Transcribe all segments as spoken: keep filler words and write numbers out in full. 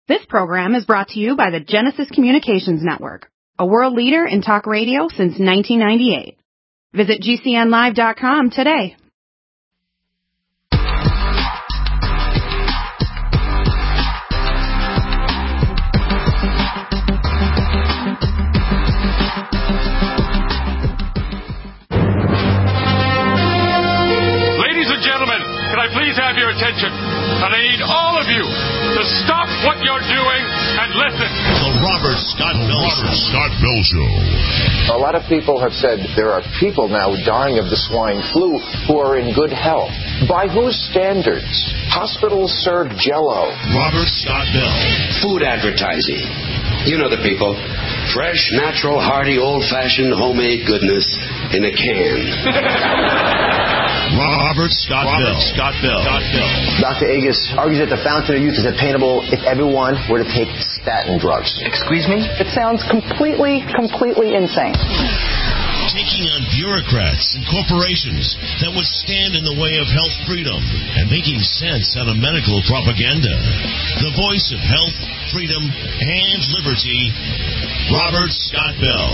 This program is brought to you by the Genesis Communications Network, a world leader in talk radio since nineteen ninety-eight. Visit G C N live dot com today. Ladies and gentlemen, can I please have your attention? And I need all of you to stop what you're doing and listen. The Robert Scott Bell Show. Scott Bell Show. A lot of people have said there are people now dying of the swine flu who are in good health. By whose standards? Hospitals serve Jell-O. Robert Scott Bell. Food advertising. You know the people. Fresh, natural, hearty, old-fashioned, homemade goodness in a can. Robert Scott Robert Bell. Scott Bell. Scott Bell. Doctor Agus argues that the fountain of youth is attainable if everyone were to take statin drugs. Excuse me? It sounds completely, completely insane. Taking on bureaucrats and corporations that would stand in the way of health freedom and making sense out of medical propaganda. The voice of health, freedom, and liberty, Robert Scott Bell.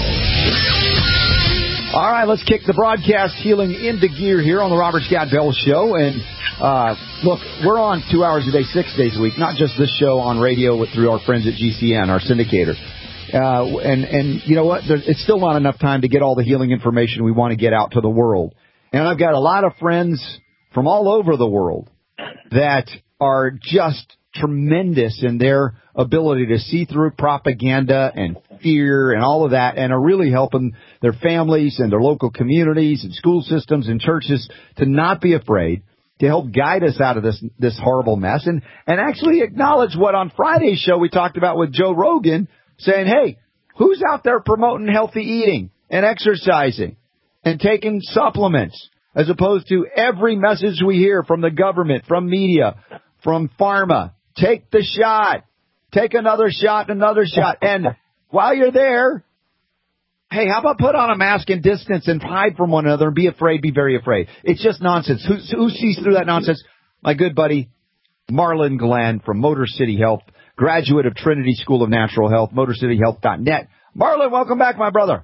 All right, let's kick the broadcast healing into gear here on the Robert Scott Bell Show. And uh, look, we're on two hours a day, six days a week, not just this show on radio with, through our friends at G C N, our syndicator. Uh, and, and you know what? There, it's still not enough time to get all the healing information we want to get out to the world. And I've got a lot of friends from all over the world that are just tremendous in their ability to see through propaganda and fear and all of that, and are really helping their families and their local communities and school systems and churches to not be afraid, to help guide us out of this this horrible mess, and, and actually acknowledge what on Friday's show we talked about with Joe Rogan, saying, hey, who's out there promoting healthy eating and exercising and taking supplements, as opposed to every message we hear from the government, from media, from pharma? Take the shot. Take another shot, another shot. And while you're there, hey, how about put on a mask and distance and hide from one another and be afraid, be very afraid. It's just nonsense. Who, who sees through that nonsense? My good buddy, Marlon Glenn from Motor City Health, graduate of Trinity School of Natural Health, motor city health dot net. Marlon, welcome back, my brother.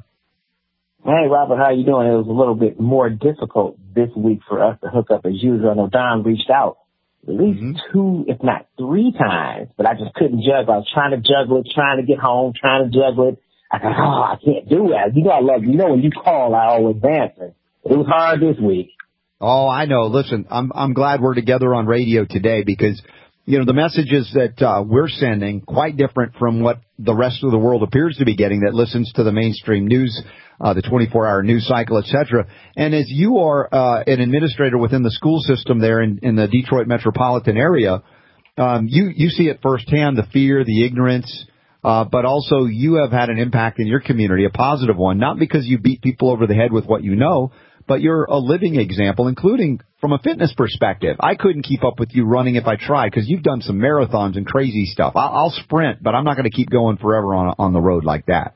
Hey, Robert, how you doing? It was a little bit more difficult this week for us to hook up as usual. I know Don reached out at least mm-hmm. two, if not three times, but I just couldn't juggle. I was trying to juggle it, trying to get home, trying to juggle it. I thought, oh, I can't do that. You know I love you. You know when you call, I always answer. It was hard this week. Oh, I know. Listen, I'm I'm glad we're together on radio today because, you know, the messages that uh, we're sending quite different from what the rest of the world appears to be getting that listens to the mainstream news, uh, the twenty-four hour news cycle, et cetera. And as you are uh, an administrator within the school system there in, in the Detroit metropolitan area, um, you, you see it firsthand, the fear, the ignorance, uh, but also you have had an impact in your community, a positive one, not because you beat people over the head with what you know, but you're a living example, including from a fitness perspective. I couldn't keep up with you running if I tried because you've done some marathons and crazy stuff. I'll, I'll sprint, but I'm not going to keep going forever on on the road like that.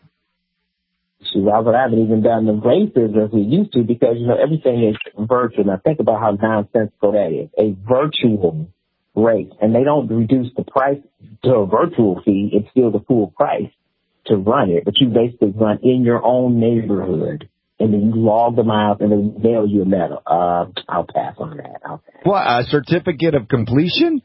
See, Robert, I haven't even done the races as we used to because, you know, everything is virtual. Now, think about how nonsensical that is. A virtual race. And they don't reduce the price to a virtual fee. It's still the full price to run it. But you basically run in your own neighborhood. And then you log the miles and then mail you a medal. Uh, I'll pass on that. I'll pass. What, a certificate of completion?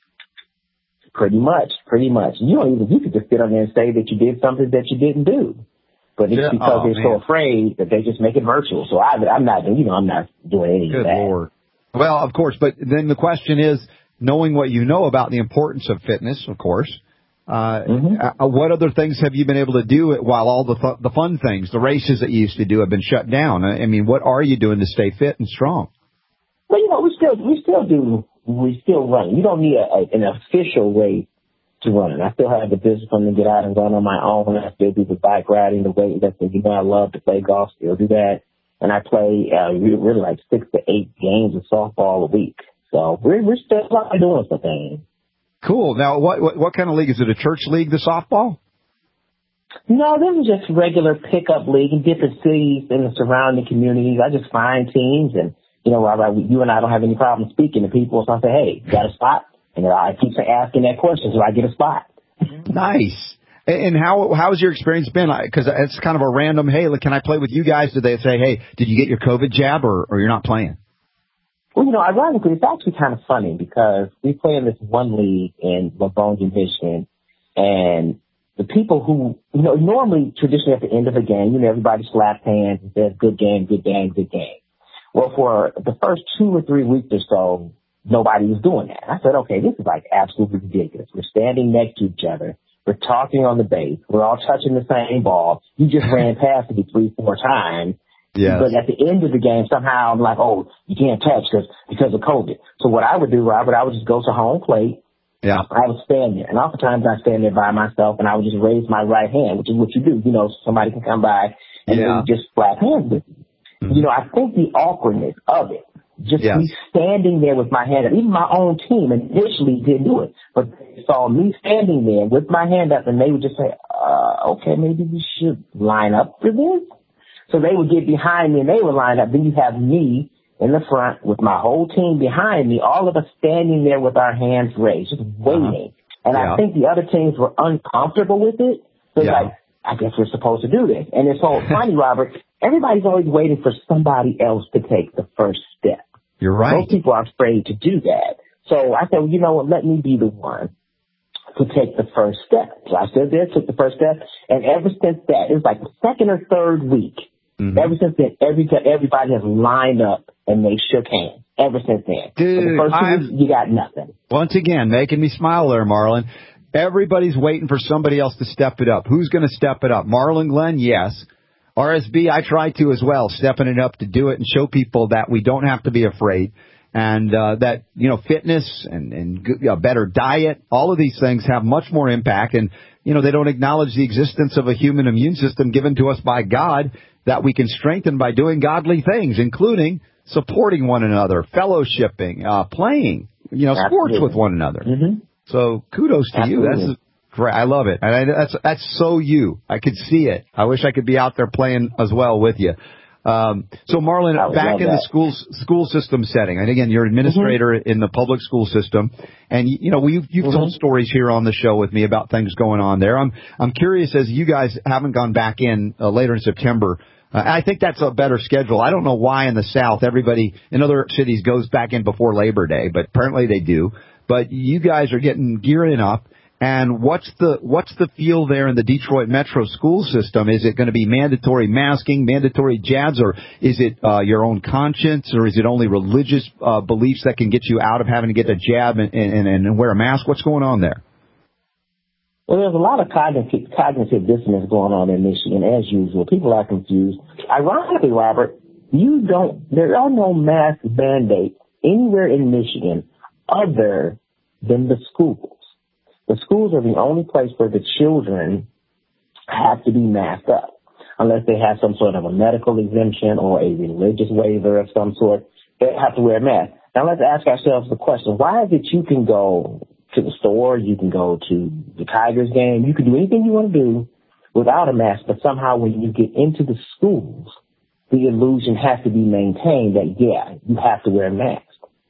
Pretty much, pretty much. You don't even, you could just get on there and say that you did something that you didn't do. But it's yeah. because oh, they're man. so afraid that they just make it virtual. So I, I'm not, you know, I'm not doing any Good of that. Lord. Well, of course, but then the question is, knowing what you know about the importance of fitness, of course, Uh, mm-hmm. uh, what other things have you been able to do while all the th- the fun things, the races that you used to do, have been shut down? I, I mean, what are you doing to stay fit and strong? Well, you know, we still we still do we still run. You don't need a, a, an official way to run it. I still have the discipline to get out and run on my own. I still do the bike riding, the weightlifting. You know, I love to play golf. Still do that, and I play uh, really like six to eight games of softball a week. So we're we're still doing some things. Cool. Now, what, what what kind of league? Is it a church league, the softball? No, this is just regular pickup league in different cities in the surrounding communities. I just find teams, and, you know, Robert, you and I don't have any problem speaking to people. So I say, hey, you got a spot? And I keep asking that question, so I get a spot. Nice. And how how's your experience been? Because it's kind of a random, hey, look, can I play with you guys? Did they say, hey, did you get your COVID jab, or, or you're not playing? Well, you know, ironically, it's actually kind of funny because we play in this one league in Livonia, Michigan, and the people who, you know, normally, traditionally at the end of a game, you know, everybody slaps hands and says, good game, good game, good game. Well, for the first two or three weeks or so, nobody was doing that. I said, okay, this is like absolutely ridiculous. We're standing next to each other. We're talking on the base. We're all touching the same ball. You just ran past me three, four times. Yes. But at the end of the game, somehow I'm like, oh, you can't touch because because of COVID. So what I would do, Robert, I would just go to home plate. Yeah. I would stand there. And oftentimes I stand there by myself and I would just raise my right hand, which is what you do. You know, somebody can come by and yeah. then just slap hands with you. Mm-hmm. You know, I think the awkwardness of it, just yes. me standing there with my hand up. Even my own team initially didn't do it, but they saw me standing there with my hand up, and they would just say, uh, okay, maybe we should line up for this. So they would get behind me, and they would line up. Then you have me in the front with my whole team behind me, all of us standing there with our hands raised, just waiting. Uh-huh. And yeah. I think the other teams were uncomfortable with it. So yeah. like, I guess we're supposed to do this. And it's so funny, Robert, everybody's always waiting for somebody else to take the first step. You're right. Most people are afraid to do that. So I said, well, you know what, let me be the one to take the first step. So I stood there, took the first step, and ever since that, it was like the second or third week, mm-hmm. ever since then, every, everybody has lined up and they shook hands. Ever since then. Dude, but the first two weeks, you got nothing. Once again, making me smile there, Marlon. Everybody's waiting for somebody else to step it up. Who's going to step it up? Marlon Glenn, yes. R S B, I try to as well, stepping it up to do it and show people that we don't have to be afraid, and uh, that, you know, fitness and, and good, you know, better diet, all of these things have much more impact. And, you know, they don't acknowledge the existence of a human immune system given to us by God that we can strengthen by doing godly things, including supporting one another, fellowshipping, uh, playing, you know, Absolutely. sports with one another. Mm-hmm. So kudos to Absolutely. you. That's great. I love it. And I, that's that's so you. I could see it. I wish I could be out there playing as well with you. Um, so, Marlon, back in that. the school school system setting, and again, you're an administrator mm-hmm. in the public school system, and you know you've, you've mm-hmm. told stories here on the show with me about things going on there. I'm I'm curious, as you guys haven't gone back in uh, later in September. Uh, I think that's a better schedule. I don't know why in the South everybody in other cities goes back in before Labor Day, but apparently they do. But you guys are getting gearing up. And what's the what's the feel there in the Detroit Metro school system? Is it going to be mandatory masking, mandatory jabs, or is it uh, your own conscience, or is it only religious uh, beliefs that can get you out of having to get a jab and, and, and wear a mask? What's going on there? Well, there's a lot of cognitive, cognitive dissonance going on in Michigan, as usual. People are confused. Ironically, Robert, you don't. There are no mask mandates anywhere in Michigan other than the schools. The schools are the only place where the children have to be masked up, unless they have some sort of a medical exemption or a religious waiver of some sort. They have to wear a mask. Now let's ask ourselves the question: why is it you can go to the store, you can go to the Tigers game, you can do anything you want to do without a mask, but somehow when you get into the schools, the illusion has to be maintained that yeah, you have to wear a mask?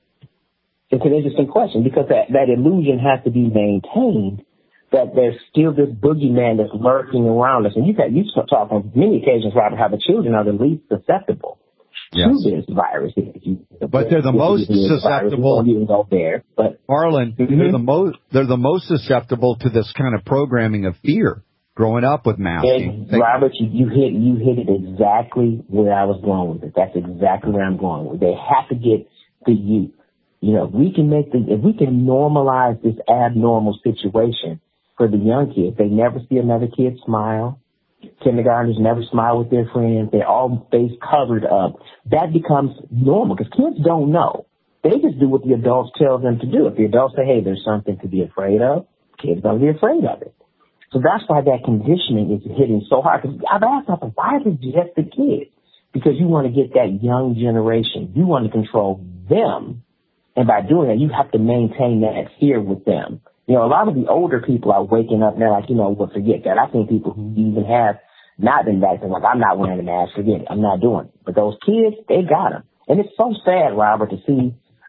It's an interesting question because that, that illusion has to be maintained that there's still this boogeyman that's lurking around us. And you've, had, you've talked on many occasions, Robert, how the children are the least susceptible yes. to this virus. You, but they're the most susceptible. You can go there, but Marlon, mm-hmm. they're the most they're the most susceptible to this kind of programming of fear. Growing up with masking, and Robert, you, you hit you hit it exactly where I was going with it. That's exactly where I'm going with. They have to get the youth. You know, we can make the, if we can normalize this abnormal situation for the young kids, they never see another kid smile. Kindergartners never smile with their friends. They're all face covered up. That becomes normal because kids don't know. They just do what the adults tell them to do. If the adults say, hey, there's something to be afraid of, kids don't be afraid of it. So that's why that conditioning is hitting so hard. Because I've asked myself, why is it just the kids? Because you want to get that young generation. You want to control them. And by doing that, you have to maintain that fear with them. You know, a lot of the older people are waking up now like, you know, well, forget that. I think people who even have not been vaccinated, like, I'm not wearing a mask, forget it. I'm not doing it. But those kids, they got them. And it's so sad, Robert, to see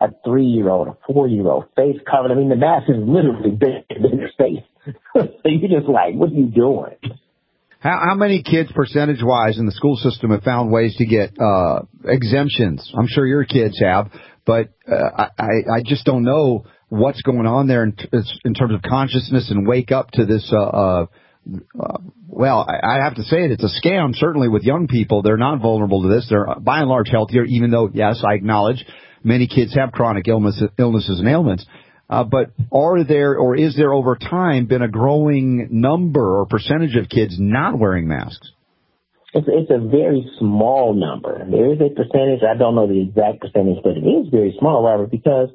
a three-year-old, a four-year-old, face covered. I mean, the mask is literally bigger than their face. So you're just like, what are you doing? How, how many kids, percentage-wise, in the school system have found ways to get uh, exemptions? I'm sure your kids have, but uh, I, I just don't know what's going on there in, in terms of consciousness and wake up to this. Uh, uh, uh, well, I, I have to say it. It's a scam, certainly with young people. They're not vulnerable to this. They're, by and large, healthier, even though, yes, I acknowledge many kids have chronic illness, illnesses and ailments. Uh, but are there, or is there over time been a growing number or percentage of kids not wearing masks? It's, it's a very small number. There is a percentage. I don't know the exact percentage, but it is very small, Robert, because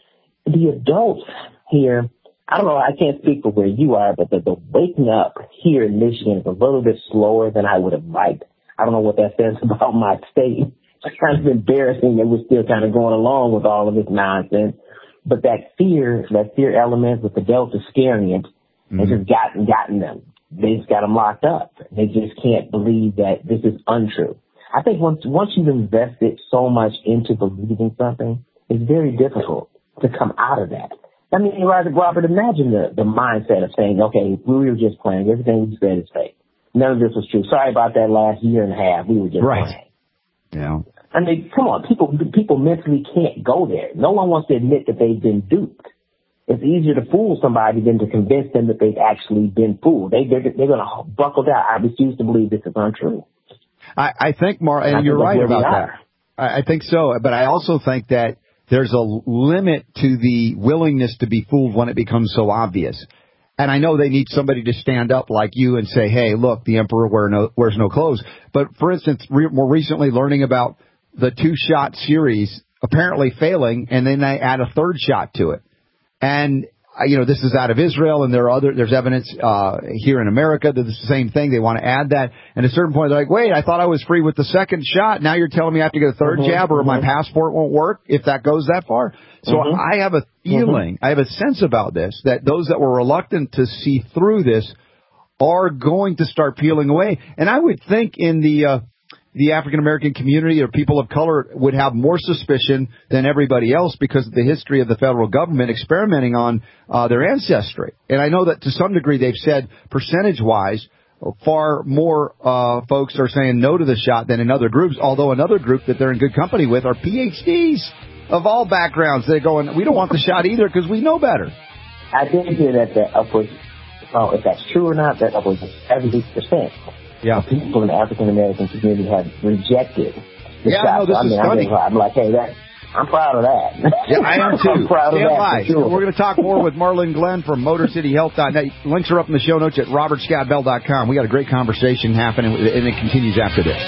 the adults here, I don't know, I can't speak for where you are, but the, the waking up here in Michigan is a little bit slower than I would have liked. I don't know what that says about my state. It's kind of embarrassing that we're still kind of going along with all of this nonsense. But that fear, that fear element with the Delta variant mm-hmm. has just gotten, gotten them. They just got them locked up. They just can't believe that this is untrue. I think once, once you've invested so much into believing something, it's very difficult to come out of that. I mean, Robert, imagine the, the mindset of saying, okay, we were just playing. Everything we said is fake. None of this was true. Sorry about that last year and a half. We were just right. playing. Yeah. I mean, come on, people people mentally can't go there. No one wants to admit that they've been duped. It's easier to fool somebody than to convince them that they've actually been fooled. They, they're they're going to buckle down. I refuse to believe this is untrue. I, I think, Mar, and, and you're right about that. I, I think so, but I also think that there's a limit to the willingness to be fooled when it becomes so obvious. And I know they need somebody to stand up like you and say, hey, look, the emperor wear no, wears no clothes. But, for instance, re- more recently learning about the two-shot series apparently failing, and then they add a third shot to it. And, uh, you know, this is out of Israel, and there are other, there's evidence uh, here in America that it's the same thing. They want to add that. And at a certain point, they're like, wait, I thought I was free with the second shot. Now you're telling me I have to get a third mm-hmm, jab or mm-hmm. my passport won't work if that goes that far. So mm-hmm. I have a feeling, mm-hmm. I have a sense about this, that those that were reluctant to see through this are going to start peeling away. And I would think in the uh, the African-American community or people of color would have more suspicion than everybody else because of the history of the federal government experimenting on uh, their ancestry. And I know that to some degree they've said percentage-wise, far more uh, folks are saying no to the shot than in other groups, although another group that they're in good company with are P H Ds of all backgrounds. They're going, we don't want the shot either because we know better. I did hear that the upwards, well, if that's true or not, that upwards of seventy percent. Yeah. People in the African-American community have rejected the yeah, shot. No, this so, I mean, is I'm, I'm like, hey, that, I'm proud of that. Yeah, I am too. I'm proud Stand of that. by. Sure. We're going to talk more with Marlon Glenn from Motor City Health dot net. Links are up in the show notes at robert scott bell dot com. We got a great conversation happening, and it continues after this.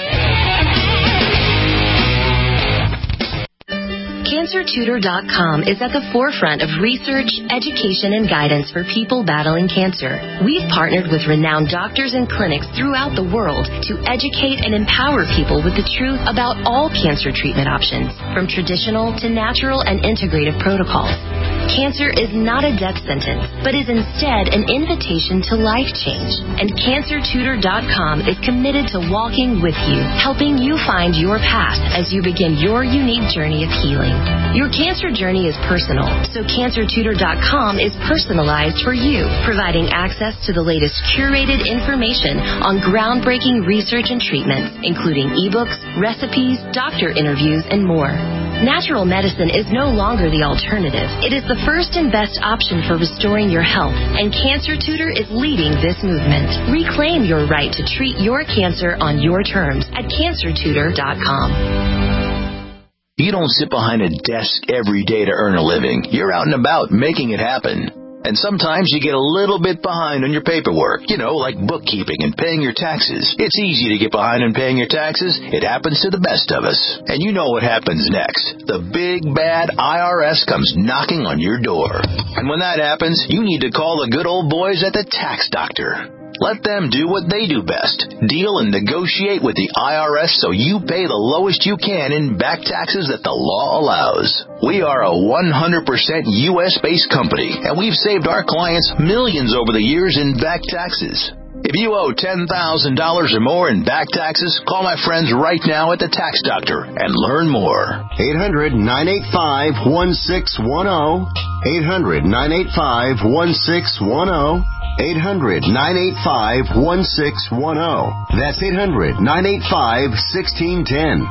Cancer Tutor dot com is at the forefront of research, education, and guidance for people battling cancer. We've partnered with renowned doctors and clinics throughout the world to educate and empower people with the truth about all cancer treatment options, from traditional to natural and integrative protocols. Cancer is not a death sentence, but is instead an invitation to life change. And Cancer Tutor dot com is committed to walking with you, helping you find your path as you begin your unique journey of healing. Your cancer journey is personal, so Cancer Tutor dot com is personalized for you, providing access to the latest curated information on groundbreaking research and treatments, including ebooks, recipes, doctor interviews, and more. Natural medicine is no longer the alternative. It is the first and best option for restoring your health, and Cancer Tutor is leading this movement. Reclaim your right to treat your cancer on your terms at Cancer Tutor dot com. You don't sit behind a desk every day to earn a living. You're out and about making it happen. And sometimes you get a little bit behind on your paperwork, you know, like bookkeeping and paying your taxes. It's easy to get behind on paying your taxes. It happens to the best of us. And you know what happens next. The big, bad I R S comes knocking on your door. And when that happens, you need to call the good old boys at the Tax Doctor. Let them do what they do best. Deal and negotiate with the I R S so you pay the lowest you can in back taxes that the law allows. We are a one hundred percent U S based company, and we've saved our clients millions over the years in back taxes. If you owe ten thousand dollars or more in back taxes, call my friends right now at the Tax Doctor and learn more. eight hundred, nine eight five, one six one zero. eight hundred, nine eight five, one six one zero. eight hundred, nine eight five, one six one zero. That's eight hundred, nine eight five, one six one zero.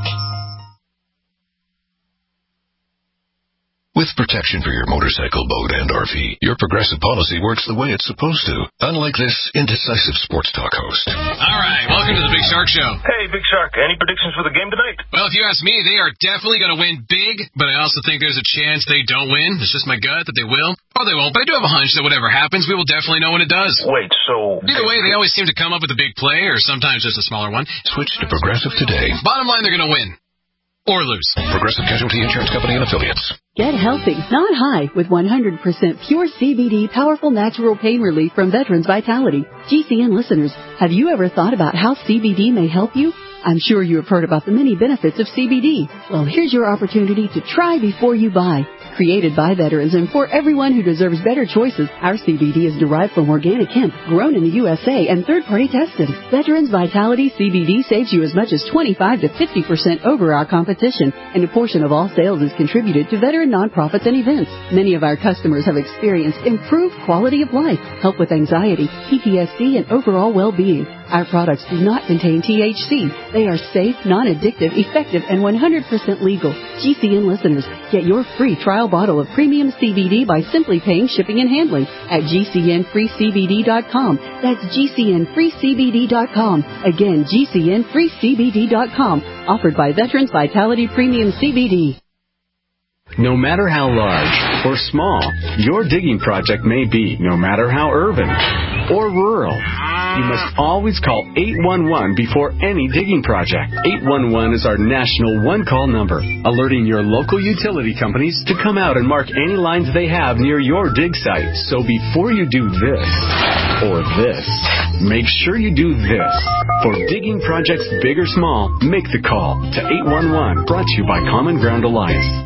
With protection for your motorcycle, boat, and R V, your Progressive policy works the way it's supposed to, unlike this indecisive sports talk host. All right, welcome to the Big Shark Show. Hey, Big Shark, any predictions for the game tonight? Well, if you ask me, they are definitely going to win big, but I also think there's a chance they don't win. It's just my gut that they will. Or they won't, but I do have a hunch that whatever happens, we will definitely know when it does. Wait, so... Either way, they always seem to come up with a big play, or sometimes just a smaller one. Switch to Progressive today. Bottom line, they're going to win. Or lose. Progressive Casualty Insurance Company and Affiliates. Get healthy, not high, with one hundred percent pure C B D powerful natural pain relief from Veterans Vitality. G C N listeners, have you ever thought about how C B D may help you? I'm sure you have heard about the many benefits of C B D. Well, here's your opportunity to try before you buy. Created by veterans and for everyone who deserves better choices, our C B D is derived from organic hemp, grown in the U S A and third-party tested. Veterans Vitality C B D saves you as much as twenty-five to fifty percent over our competition, and a portion of all sales is contributed to veteran nonprofits and events. Many of our customers have experienced improved quality of life, help with anxiety, P T S D, and overall well-being. Our products do not contain T H C. They are safe, non-addictive, effective, and one hundred percent legal. G C N listeners, get your free trial bottle of premium C B D by simply paying shipping and handling at G C N free C B D dot com. That's G C N free C B D dot com. Again, G C N free C B D dot com. Offered by Veterans Vitality Premium C B D. No matter how large or small your digging project may be, no matter how urban or rural, you must always call eight one one before any digging project. eight one one is our national one-call number, alerting your local utility companies to come out and mark any lines they have near your dig site. So before you do this or this, make sure you do this. For digging projects big or small, make the call to eight one one, brought to you by Common Ground Alliance.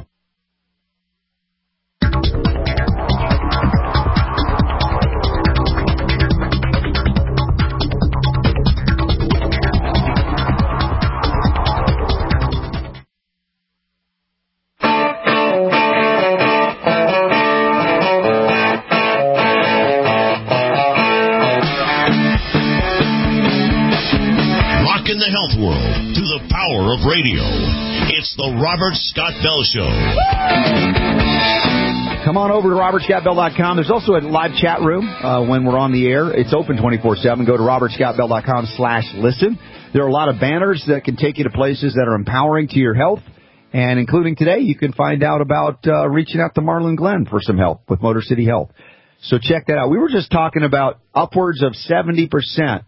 Of radio. It's the Robert Scott Bell Show. Come on over to robert scott bell dot com. There's also a live chat room uh, when we're on the air. It's open twenty-four seven. Go to robert scott bell dot com slash listen. There are a lot of banners that can take you to places that are empowering to your health. And including today, you can find out about uh, reaching out to Marlon Glenn for some help with Motor City Health. So check that out. We were just talking about upwards of seventy percent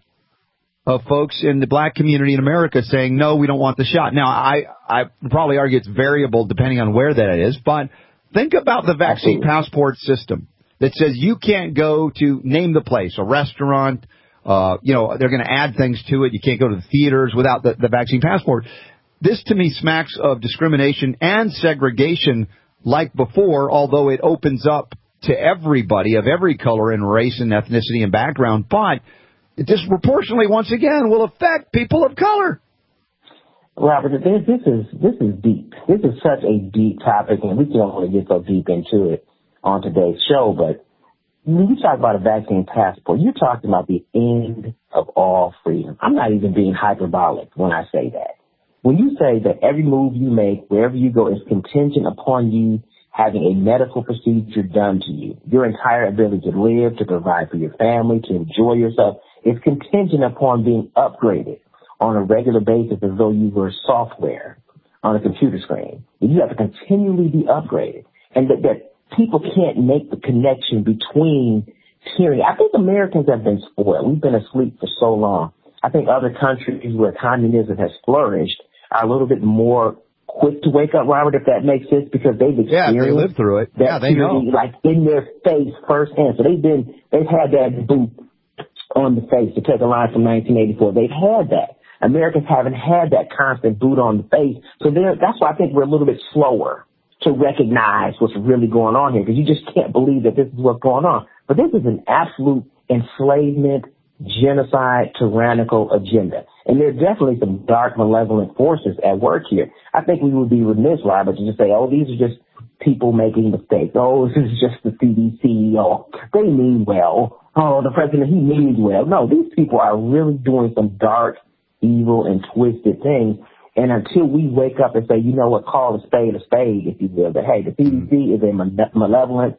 of folks in the black community in America saying, no, we don't want the shot. Now, I, I probably argue it's variable depending on where that is, but think about the vaccine passport system that says you can't go to, name the place, a restaurant, uh, you know, they're going to add things to it. You can't go to the theaters without the, the vaccine passport. This, to me, smacks of discrimination and segregation like before, although it opens up to everybody of every color and race and ethnicity and background, but it disproportionately, once again, will affect people of color. Robert, this, this is this is deep. This is such a deep topic, and we don't want to get so deep into it on today's show. But when you talk about a vaccine passport, you're talking about the end of all freedom. I'm not even being hyperbolic when I say that. When you say that every move you make, wherever you go, is contingent upon you having a medical procedure done to you, your entire ability to live, to provide for your family, to enjoy yourself, is contingent upon being upgraded on a regular basis as though you were software on a computer screen. You have to continually be upgraded. And that, that people can't make the connection between tyranny. I think Americans have been spoiled. We've been asleep for so long. I think other countries where communism has flourished are a little bit more quick to wake up, Robert, if that makes sense, because they've experienced yeah, they lived through it. That yeah, they tyranny, know. like in their face firsthand. So they've been, they've had that boot on the face, to take a line from nineteen eighty-four. They've had that. Americans haven't had that constant boot on the face. So that's why I think we're a little bit slower to recognize what's really going on here, because you just can't believe that this is what's going on. But this is an absolute enslavement, genocide, tyrannical agenda. And there are definitely some dark, malevolent forces at work here. I think we would be remiss, Robert, to just say, oh, these are just people making mistakes. Oh, this is just the C D C. Oh, they mean well. Oh, the president, he means well. No, these people are really doing some dark, evil, and twisted things. And until we wake up and say, you know what, call a spade a spade, if you will, that, hey, the C D C is a malevolent,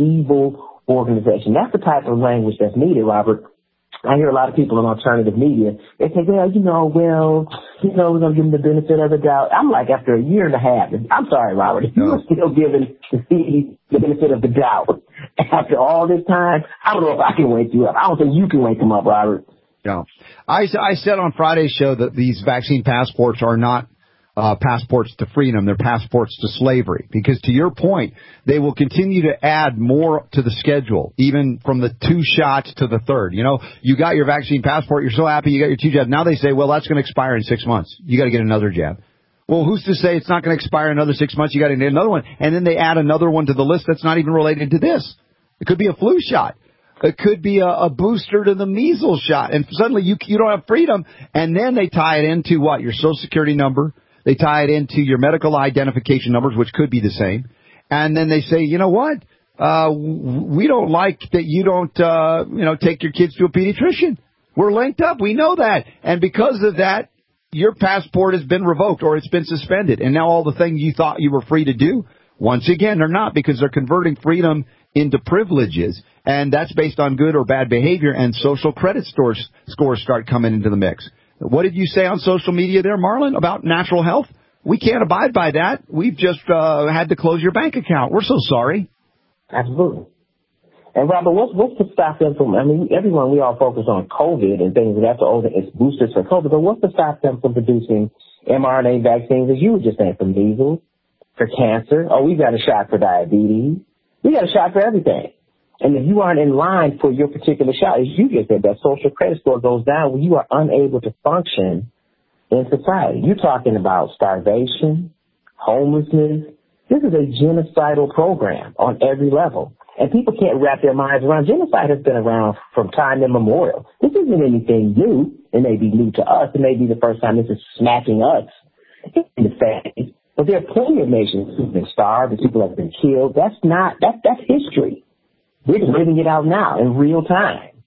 evil organization. That's the type of language that's needed, Robert. I hear a lot of people in alternative media, they say, well, you know, well, you know, we're going to give them the benefit of the doubt. I'm like, after a year and a half, I'm sorry, Robert, if you are still giving the C D C the benefit of the doubt after all this time, I don't know if I can wake you up. I don't think you can wake them up, Robert. Yeah. I, I said on Friday's show that these vaccine passports are not uh, passports to freedom. They're passports to slavery. Because to your point, they will continue to add more to the schedule, even from the two shots to the third. You know, you got your vaccine passport. You're so happy you got your two jabs. Now they say, well, that's going to expire in six months. You got to get another jab. Well, who's to say it's not going to expire in another six months? You got to get another one. And then they add another one to the list that's not even related to this. It could be a flu shot. It could be a, a booster to the measles shot. And suddenly you you don't have freedom. And then they tie it into what? Your Social Security number. They tie it into your medical identification numbers, which could be the same. And then they say, you know what? Uh, we don't like that you don't, uh, you know, take your kids to a pediatrician. We're linked up. We know that. And because of that, your passport has been revoked or it's been suspended. And now all the things you thought you were free to do, once again, they're not, because they're converting freedom into privileges. And that's based on good or bad behavior, and social credit scores, scores start coming into the mix. What did you say on social media there, Marlon, about natural health? We can't abide by that. We've just uh, had to close your bank account. We're so sorry. Absolutely. And, Robert, what's, what's to stop them from, I mean, everyone, we all focus on COVID and things, and that's all, it's boosters for COVID, but what's to stop them from producing mRNA vaccines, as you were just saying, for measles, for cancer? Oh, we got a shot for diabetes. We got a shot for everything. And if you aren't in line for your particular shot, as you just said, that social credit score goes down when you are unable to function in society. You're talking about starvation, homelessness. This is a genocidal program on every level. And people can't wrap their minds around. Genocide has been around from time immemorial. This isn't anything new. It may be new to us. It may be the first time this is smacking us in the face. But there are plenty of nations who've been starved and people have been killed. That's not, that, that's history. We're just living it out now in real time.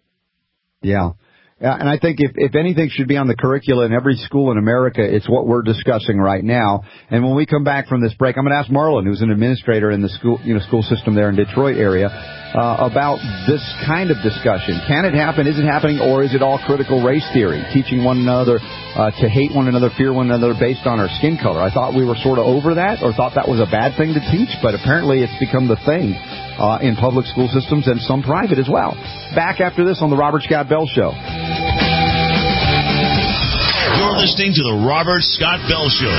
Yeah. Yeah, and I think if, if anything should be on the curricula in every school in America, it's what we're discussing right now. And when we come back from this break, I'm going to ask Marlon, who's an administrator in the school, you know, school system there in Detroit area, uh, about this kind of discussion. Can it happen? Is it happening? Or is it all critical race theory, teaching one another uh, to hate one another, fear one another based on our skin color? I thought we were sort of over that, or thought that was a bad thing to teach, but apparently it's become the thing uh, in public school systems and some private as well. Back after this on the Robert Scott Bell Show. You're listening to the Robert Scott Bell Show.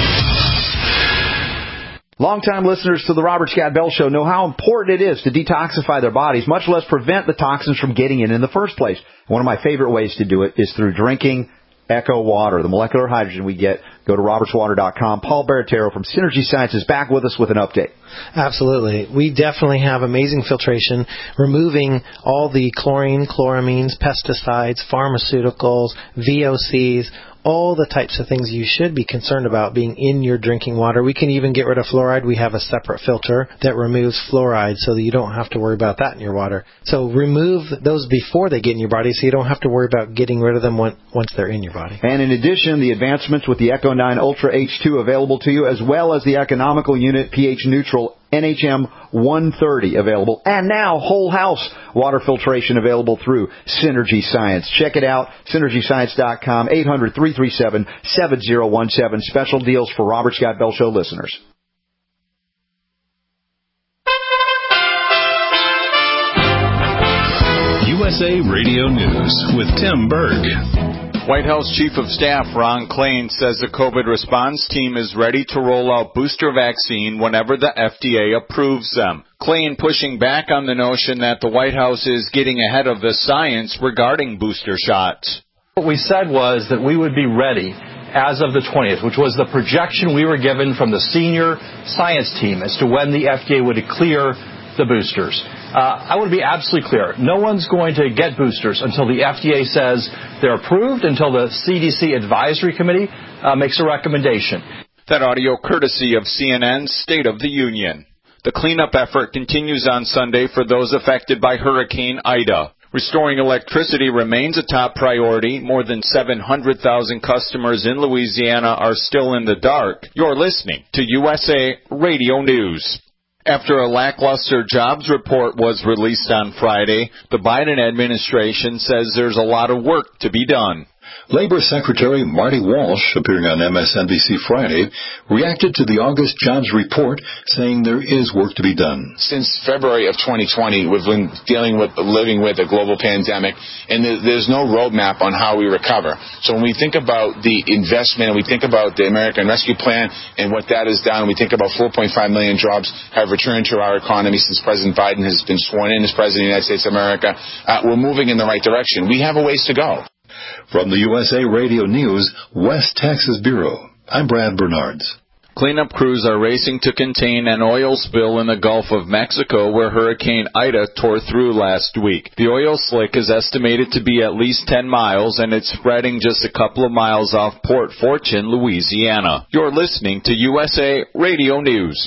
Longtime listeners to the Robert Scott Bell Show know how important it is to detoxify their bodies, much less prevent the toxins from getting in in the first place. One of my favorite ways to do it is through drinking Echo Water, the molecular hydrogen we get. Go to roberts water dot com. Paul Baratero from Synergy Science is back with us with an update. Absolutely. We definitely have amazing filtration, removing all the chlorine, chloramines, pesticides, pharmaceuticals, V O Cs, all the types of things you should be concerned about being in your drinking water. We can even get rid of fluoride. We have a separate filter that removes fluoride so that you don't have to worry about that in your water. So remove those before they get in your body so you don't have to worry about getting rid of them when, once they're in your body. And in addition, the advancements with the Echo nine Ultra H two available to you, as well as the economical unit pH neutral N H M one thirty available, and now whole house water filtration available through Synergy Science. Check it out, synergy science dot com, eight hundred, three three seven, seven zero one seven. Special deals for Robert Scott Bell Show listeners. U S A Radio News with Tim Berg. White House Chief of Staff Ron Klain says the COVID response team is ready to roll out booster vaccine whenever the F D A approves them. Klain pushing back on the notion that the White House is getting ahead of the science regarding booster shots. What we said was that we would be ready as of the twentieth, which was the projection we were given from the senior science team as to when the F D A would clear the boosters. Uh, I want to be absolutely clear. No one's going to get boosters until the F D A says they're approved, until the C D C Advisory Committee uh, makes a recommendation. That audio courtesy of C N N's State of the Union. The cleanup effort continues on Sunday for those affected by Hurricane Ida. Restoring electricity remains a top priority. More than seven hundred thousand customers in Louisiana are still in the dark. You're listening to U S A Radio News. After a lackluster jobs report was released on Friday, the Biden administration says there's a lot of work to be done. Labor Secretary Marty Walsh, appearing on M S N B C Friday, reacted to the August jobs report, saying there is work to be done. Since February of twenty twenty, we've been dealing with, living with a global pandemic, and there's no roadmap on how we recover. So when we think about the investment and we think about the American Rescue Plan and what that has done, we think about four point five million jobs have returned to our economy since President Biden has been sworn in as President of the United States of America. Uh, we're moving in the right direction. We have a ways to go. From the U S A Radio News, West Texas Bureau, I'm Brad Bernards. Cleanup crews are racing to contain an oil spill in the Gulf of Mexico where Hurricane Ida tore through last week. The oil slick is estimated to be at least ten miles, and it's spreading just a couple of miles off Port Fortune, Louisiana. You're listening to U S A Radio News.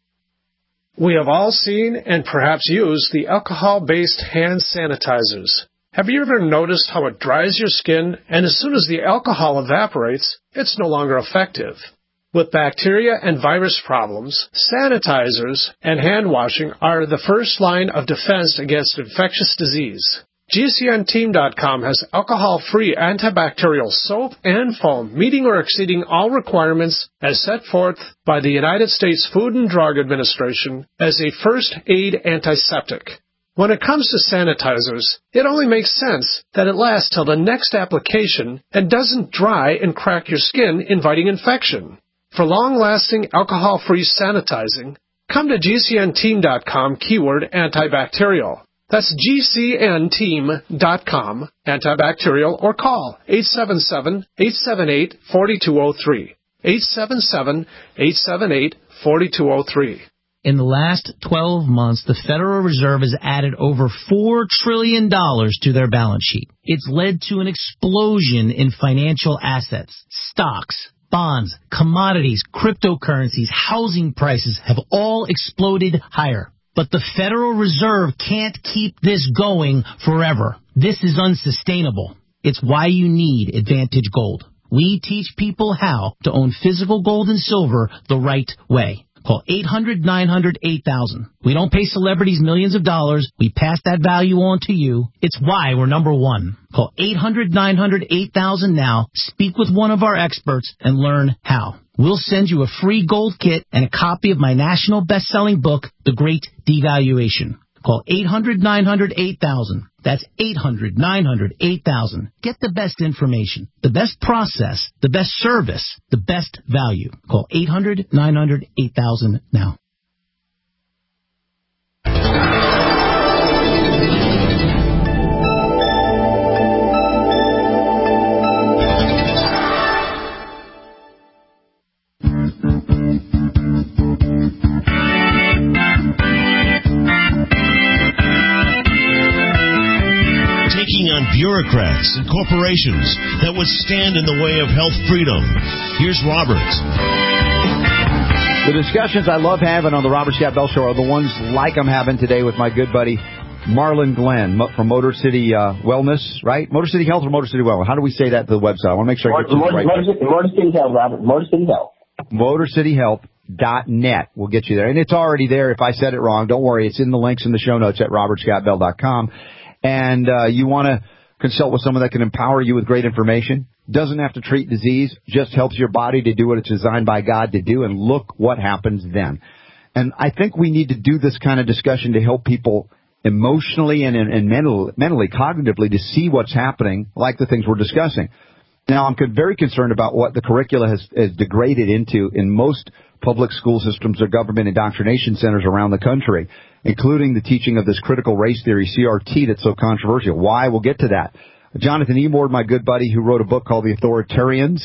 We have all seen and perhaps used the alcohol-based hand sanitizers. Have you ever noticed how it dries your skin, and as soon as the alcohol evaporates, it's no longer effective? With bacteria and virus problems, sanitizers and hand washing are the first line of defense against infectious disease. G C N team dot com has alcohol-free antibacterial soap and foam meeting or exceeding all requirements as set forth by the United States Food and Drug Administration as a first aid antiseptic. When it comes to sanitizers, it only makes sense that it lasts till the next application and doesn't dry and crack your skin, inviting infection. For long-lasting alcohol-free sanitizing, come to G C N team dot com keyword antibacterial. That's G C N team dot com antibacterial, or call eight seven seven, eight seven eight, four two zero three. eight seven seven, eight seven eight, four two zero three. In the last twelve months, the Federal Reserve has added over four trillion dollars to their balance sheet. It's led to an explosion in financial assets. Stocks, bonds, commodities, cryptocurrencies, housing prices have all exploded higher. But the Federal Reserve can't keep this going forever. This is unsustainable. It's why you need Advantage Gold. We teach people how to own physical gold and silver the right way. Call eight hundred, nine hundred, eight thousand. We don't pay celebrities millions of dollars. We pass that value on to you. It's why we're number one. Call eight hundred, nine hundred, eight thousand now. Speak with one of our experts and learn how. We'll send you a free gold kit and a copy of my national best-selling book, The Great Devaluation. Call eight hundred, nine hundred, eight thousand. That's eight hundred, nine hundred, eight thousand. Get the best information, the best process, the best service, the best value. Call eight hundred, nine hundred, eight thousand now. Taking on bureaucrats and corporations that would stand in the way of health freedom. Here's Roberts. The discussions I love having on the Robert Scott Bell Show are the ones like I'm having today with my good buddy Marlon Glenn from Motor City uh, Wellness, right? Motor City Health or Motor City Wellness? How do we say that to the website? I want to make sure I get Motor, this right. Motor, Motor City Health, Robert. Motor City Health. Motor City Health dot net will get you there. And it's already there. If I said it wrong, don't worry. It's in the links in the show notes at robert scott bell dot com. And uh, you want to consult with someone that can empower you with great information, doesn't have to treat disease, just helps your body to do what it's designed by God to do, and look what happens then. And I think we need to do this kind of discussion to help people emotionally and, and, and mental, mentally, cognitively, to see what's happening, like the things we're discussing. Now, I'm very concerned about what the curricula has, has degraded into in most public school systems or government indoctrination centers around the country, including the teaching of this critical race theory, C R T, that's so controversial. Why? We'll get to that. Jonathan Emord, my good buddy, who wrote a book called The Authoritarians,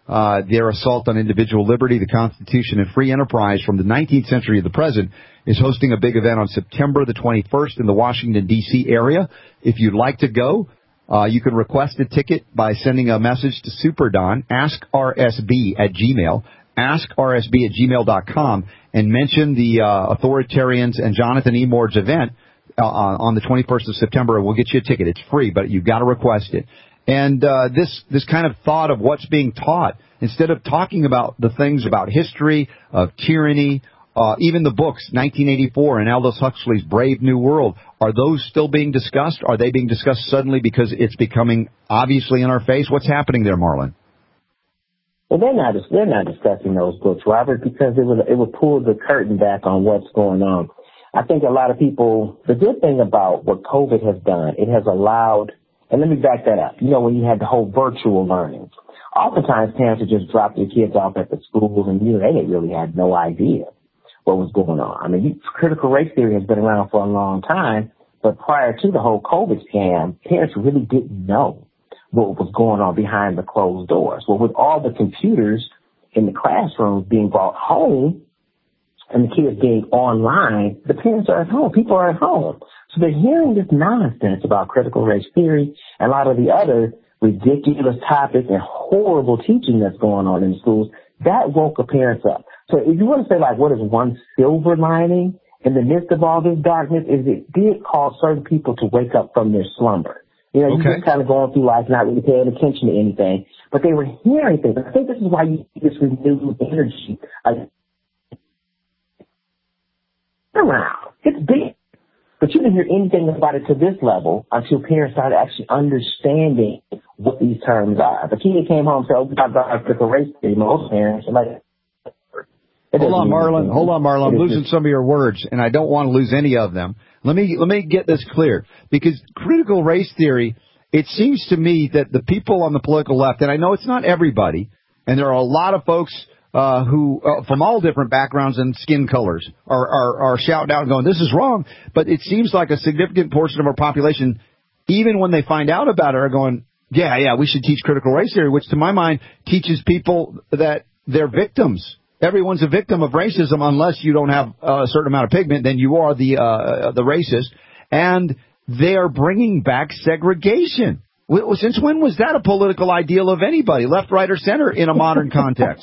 uh, their assault on individual liberty, the Constitution, and free enterprise from the nineteenth century to the present, is hosting a big event on September the twenty-first in the Washington, D C area. If you'd like to go, uh, you can request a ticket by sending a message to Super Don, ask R S B at Gmail, ask R S B at gmail dot com, and mention the uh, Authoritarians and Jonathan E. Moore's event uh, on the twenty-first of September. We'll get you a ticket. It's free, but you've got to request it. And uh, this this kind of thought of what's being taught, instead of talking about the things about history, of tyranny, uh, even the books, nineteen eighty-four and Aldous Huxley's Brave New World, are those still being discussed? Are they being discussed suddenly because it's becoming obviously in our face? What's happening there, Marlon? Well, they're not they're not discussing those books, Robert, because it would it would pull the curtain back on what's going on. I think a lot of people. The good thing about what COVID has done, it has allowed. And let me back that up. You know, when you had the whole virtual learning, oftentimes parents would just drop their kids off at the schools, and you know they really had no idea what was going on. I mean, you, critical race theory has been around for a long time, but prior to the whole COVID scam, parents really didn't know what was going on behind the closed doors. Well, with all the computers in the classrooms being brought home and the kids being online, the parents are at home. People are at home. So they're hearing this nonsense about critical race theory and a lot of the other ridiculous topics and horrible teaching that's going on in the schools. That woke the parents up. So if you want to say, like, what is one silver lining in the midst of all this darkness, is it did cause certain people to wake up from their slumber. You know, okay. You're just kind of going through life, not really paying attention to anything. But they were hearing things. I think this is why you see this renewed energy around. It's big. But you didn't hear anything about it to this level until parents started actually understanding what these terms are. The kid came home and said, oh, we talked about critical race theory. Most parents are like, hold on, Marlon. Hold on, Marlon. I'm losing some of your words, and I don't want to lose any of them. Let me let me get this clear, because critical race theory, it seems to me that the people on the political left, and I know it's not everybody, and there are a lot of folks uh, who, uh, from all different backgrounds and skin colors, are, are, are shouting out and going, this is wrong. But it seems like a significant portion of our population, even when they find out about it, are going, yeah, yeah, we should teach critical race theory, which to my mind teaches people that they're victims. Everyone's a victim of racism unless you don't have a certain amount of pigment, then you are the uh, the racist. And they are bringing back segregation. Since when was that a political ideal of anybody, left, right, or center, in a modern context?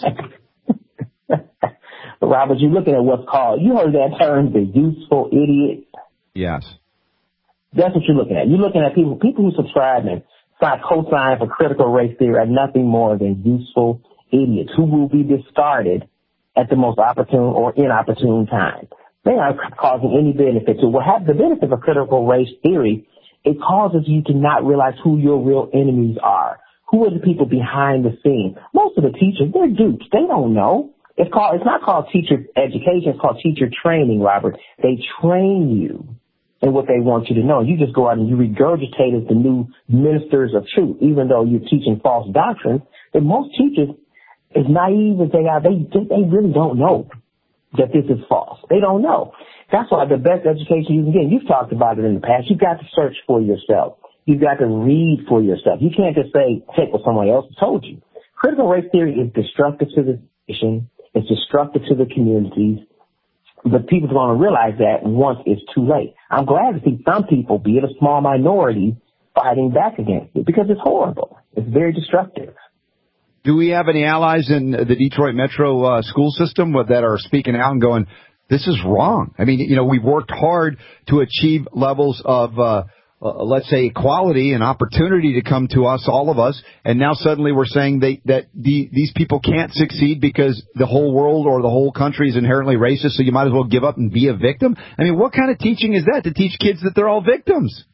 Robert, you're looking at what's called, you heard that term, the useful idiot? Yes. That's what you're looking at. You're looking at people, people who subscribe and sign co-sign for critical race theory are nothing more than useful idiots who will be discarded at the most opportune or inopportune time. They aren't causing any benefit to what have the benefit of critical race theory. It causes you to not realize who your real enemies are. Who are the people behind the scenes? Most of the teachers, they're dupes. They don't know. It's called, it's not called teacher education. It's called teacher training, Robert. They train you in what they want you to know. You just go out and you regurgitate as the new ministers of truth, even though you're teaching false doctrine. And most teachers, as naive as they are, they, they really don't know that this is false. They don't know. That's why the best education you can get, you've talked about it in the past, you've got to search for yourself. You've got to read for yourself. You can't just say, take what someone else told you. Critical race theory is destructive to the nation. It's destructive to the communities. But people are going to realize that once it's too late. I'm glad to see some people, be it a small minority, fighting back against it because it's horrible. It's very destructive. Do we have any allies in the Detroit Metro uh, school system that are speaking out and going, this is wrong? I mean, you know, we've worked hard to achieve levels of, uh, uh, let's say, equality and opportunity to come to us, all of us, and now suddenly we're saying they, that the, these people can't succeed because the whole world or the whole country is inherently racist, so you might as well give up and be a victim? I mean, what kind of teaching is that, to teach kids that they're all victims?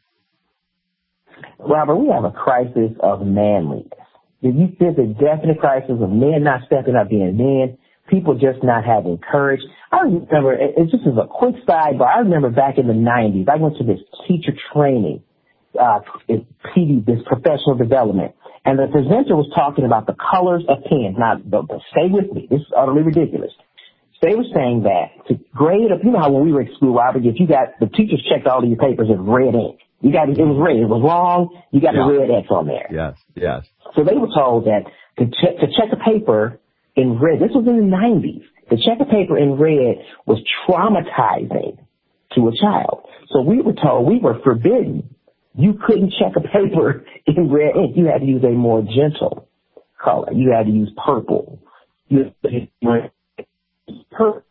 Robert, we have a crisis of manliness. If you see the definite crisis of men not stepping up being men, people just not having courage. I remember, it's just as a quick sidebar, I remember back in the nineties, I went to this teacher training, uh, P D, this professional development, and the presenter was talking about the colors of pens. Now, stay with me, this is utterly ridiculous. They were saying that to grade up, you know how when we were at school, Robert, if you got, the teachers checked all of your papers in red ink. You got, it was red, it was wrong, you got yeah. the red X on there. Yes, yes. So they were told that To check, to check a paper in red, this was in the nineties, to check a paper in red was traumatizing to a child. So we were told, we were forbidden. You couldn't check a paper in red ink. You had to use a more gentle color. You had to use purple. You had to use purple.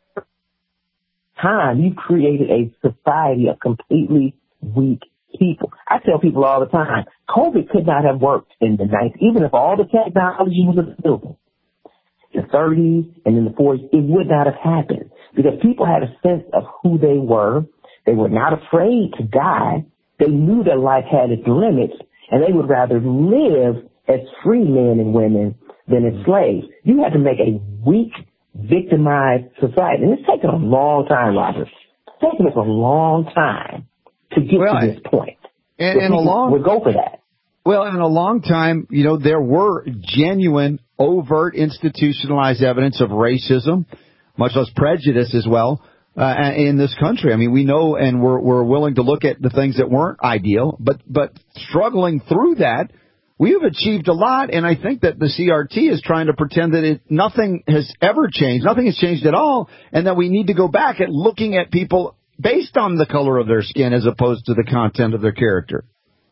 Time, you created a society of completely weak people. I tell people all the time, COVID could not have worked in the nineties, even if all the technology was available. In the thirties and in the forties, it would not have happened because people had a sense of who they were. They were not afraid to die. They knew that life had its limits, and they would rather live as free men and women than as slaves. You had to make a weak, victimized society. And it's taken a long time, Robert. It's taken us a long time to get well, to this point. And, and a long, we'll go for that. Well, in a long time, you know, there were genuine, overt, institutionalized evidence of racism, much less prejudice as well, uh, in this country. I mean, we know and we're, we're willing to look at the things that weren't ideal, but, but struggling through that, we have achieved a lot, and I think that the C R T is trying to pretend that it, nothing has ever changed, nothing has changed at all, and that we need to go back at looking at people based on the color of their skin as opposed to the content of their character.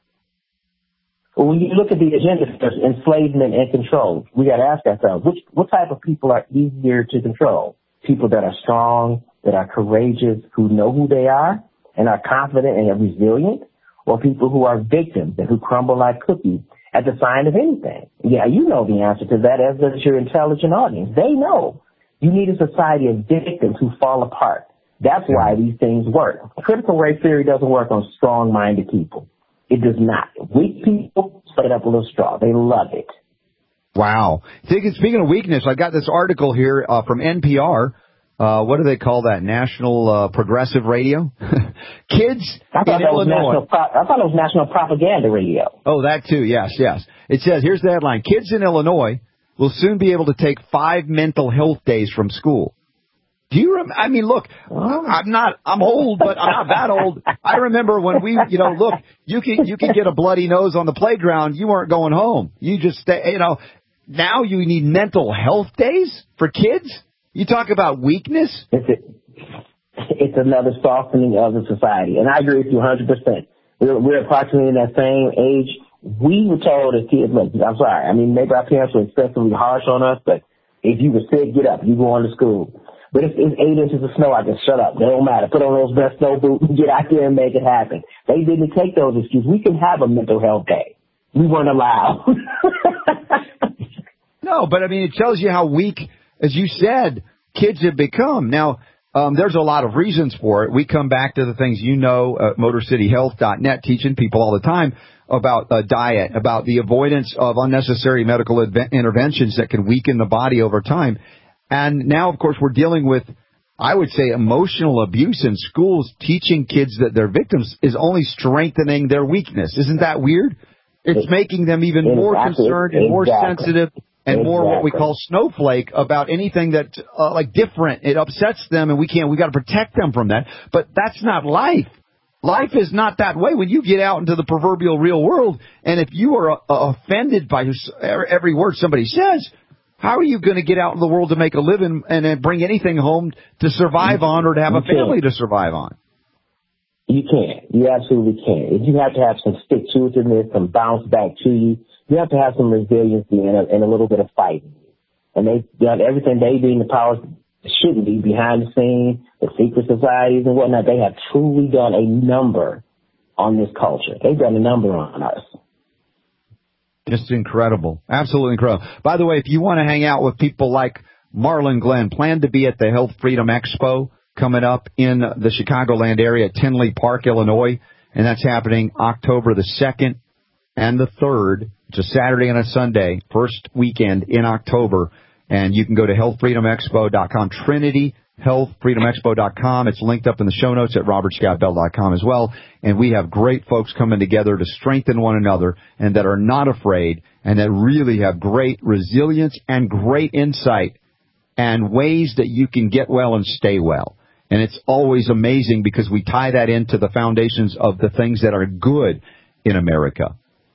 Well, when you look at the agenda for enslavement and control, we got to ask ourselves, which, what type of people are easier to control? People that are strong, that are courageous, who know who they are, and are confident and are resilient, or people who are victims and who crumble like cookies at the sign of anything? Yeah, you know the answer to that, as does your intelligent audience. They know. You need a society of victims who fall apart. That's why these things work. Critical race theory doesn't work on strong-minded people. It does not. Weak people set up a little straw. They love it. Wow. Speaking of weakness, I got this article here uh, from N P R. Uh, what do they call that? National uh, Progressive Radio? Kids I thought in that was Illinois. national pro- I thought it was National Propaganda Radio. Oh, that too. Yes, yes. It says, here's the headline. Kids in Illinois will soon be able to take five mental health days from school. Do you rem- I mean, look, I'm not, I'm old, but I'm not that old. I remember when we, you know, look, you can, you can get a bloody nose on the playground. You weren't going home. You just stay, you know, now you need mental health days for kids? You talk about weakness? It's, a, it's another softening of the society. And I agree with you one hundred percent. We're, we're approximately in that same age. We were told as kids, look, I'm sorry, I mean, maybe our parents were excessively harsh on us, but if you were sick, get up, you go on to school. But if it's eight inches of snow, I can shut up. It don't matter. Put on those best snow boots and get out there and make it happen. They didn't take those excuses. We can have a mental health day. We weren't allowed. No, but I mean, it tells you how weak, as you said, kids have become. Now, um, there's a lot of reasons for it. We come back to the things you know, uh, motor city health dot net, teaching people all the time about uh, diet, about the avoidance of unnecessary medical adve- interventions that can weaken the body over time. And now, of course, we're dealing with, I would say, emotional abuse in schools. Teaching kids that they're victims is only strengthening their weakness. Isn't that weird? It's it, making them even exactly, more concerned and more exactly. sensitive and exactly. more what we call snowflake about anything that, uh, like, different. It upsets them, and we can't, we got to protect them from that. But that's not life. Life is not that way. When you get out into the proverbial real world, and if you are uh, offended by every word somebody says, how are you going to get out in the world to make a living and then bring anything home to survive on or to have you a family can't. to survive on? You can't. You absolutely can't. You have to have some stick-to-itiveness, some bounce back to you. You have to have some resiliency and a, and a little bit of fighting. And they've done everything they do in the powers shouldn't be behind the scenes, the secret societies and whatnot. They have truly done a number on this culture. They've done a number on us. Just incredible. Absolutely incredible. By the way, if you want to hang out with people like Marlon Glenn, plan to be at the Health Freedom Expo coming up in the Chicagoland area at Tinley Park, Illinois. And that's happening October the second and the third. It's a Saturday and a Sunday, first weekend in October. And you can go to health freedom expo dot com, Trinity health freedom expo dot com. It's linked up in the show notes at robert scott bell dot com as well. And we have great folks coming together to strengthen one another and that are not afraid and that really have great resilience and great insight and ways that you can get well and stay well. And it's always amazing because we tie that into the foundations of the things that are good in America.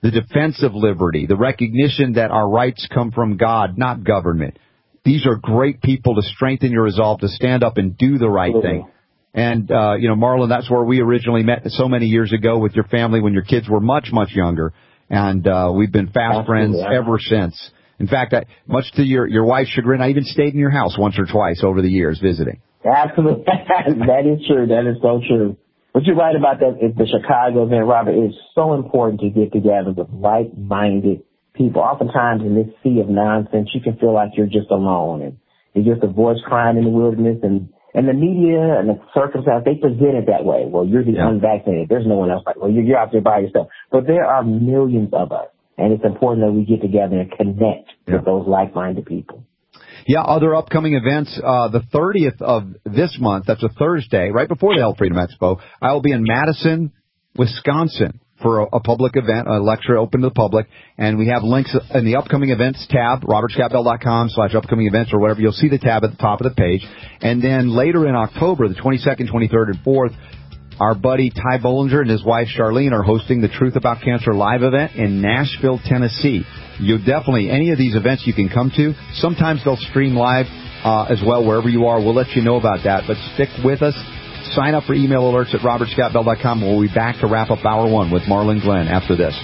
the defense of liberty, the recognition that our rights come from God, not government. These are great people to strengthen your resolve to stand up and do the right thing. And, uh, you know, Marlon, that's where we originally met so many years ago with your family when your kids were much, much younger. And uh, we've been fast friends ever since. In fact, I, much to your, your wife's chagrin, I even stayed in your house once or twice over the years visiting. Absolutely. That is true. That is so true. But you're right about that. It's the Chicago event, Robert. It's so important to get together with like-minded people. Oftentimes in this sea of nonsense, you can feel like you're just alone and you're just a voice crying in the wilderness. And, and the media and the circumstance, they present it that way. Well, you're the yeah. unvaccinated. There's no one else like, well, you're, you're out there by yourself. But there are millions of us, and it's important that we get together and connect yeah. with those like-minded people. Yeah, other upcoming events, uh, the thirtieth of this month, that's a Thursday, right before the Health Freedom Expo, I will be in Madison, Wisconsin for a, a public event, a lecture open to the public, and we have links in the upcoming events tab, robert scott bell dot com slash upcoming events or whatever. You'll see the tab at the top of the page. And then later in October, the twenty-second, twenty-third, and fourth, our buddy Ty Bollinger and his wife Charlene are hosting the Truth About Cancer live event in Nashville, Tennessee. You definitely, any of these events you can come to. Sometimes they'll stream live uh, as well wherever you are. We'll let you know about that. But stick with us. Sign up for email alerts at robert scott bell dot com. We'll be back to wrap up hour one with Marlon Glenn after this.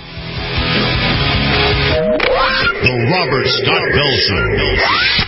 The Robert Scott Bell Show.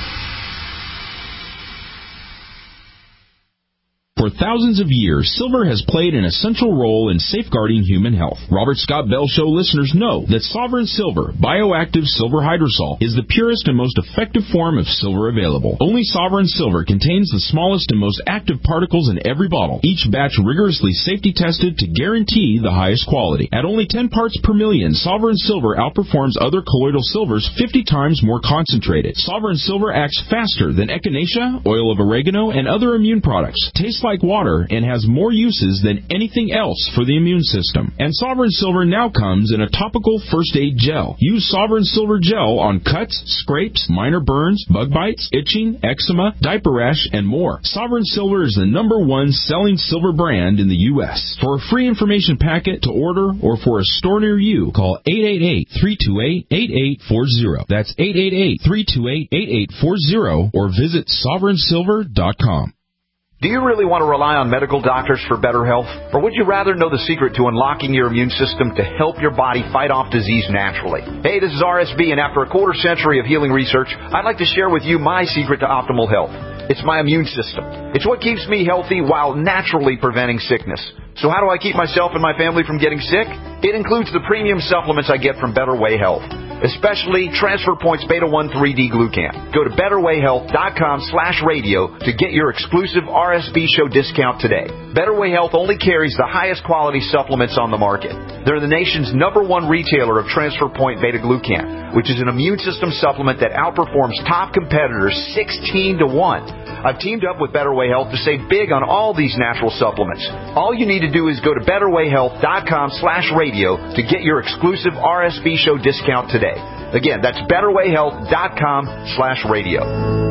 For thousands of years, silver has played an essential role in safeguarding human health. Robert Scott Bell Show listeners know that Sovereign Silver, bioactive silver hydrosol, is the purest and most effective form of silver available. Only Sovereign Silver contains the smallest and most active particles in every bottle, each batch rigorously safety tested to guarantee the highest quality. At only ten parts per million, Sovereign Silver outperforms other colloidal silvers fifty times more concentrated. Sovereign Silver acts faster than echinacea, oil of oregano, and other immune products. Tastes like water and has more uses than anything else for the immune system. And Sovereign Silver now comes in a topical first aid gel. Use Sovereign Silver gel on cuts, scrapes, minor burns, bug bites, itching, eczema, diaper rash, and more. Sovereign Silver is the number one selling silver brand in the U S For a free information packet to order or for a store near you, call eight eight eight, three two eight, eight eight four zero. That's eight eight eight, three two eight, eight eight four zero or visit sovereign silver dot com. Do you really want to rely on medical doctors for better health? Or would you rather know the secret to unlocking your immune system to help your body fight off disease naturally? Hey, this is R S B, and after a quarter century of healing research, I'd like to share with you my secret to optimal health. It's my immune system. It's what keeps me healthy while naturally preventing sickness. So how do I keep myself and my family from getting sick? It includes the premium supplements I get from Better Way Health, especially Transfer Points Beta one three D Glucan. Go to better way health dot com slash radio to get your exclusive R S B show discount today. Better Way Health only carries the highest quality supplements on the market. They're the nation's number one retailer of Transfer Point Beta Glucan, which is an immune system supplement that outperforms top competitors sixteen to one. I've teamed up with Better Way Health to save big on all these natural supplements. All you need to do is go to better way health dot com slash radio to get your exclusive R S B show discount today. Again, that's better way health dot com slash radio.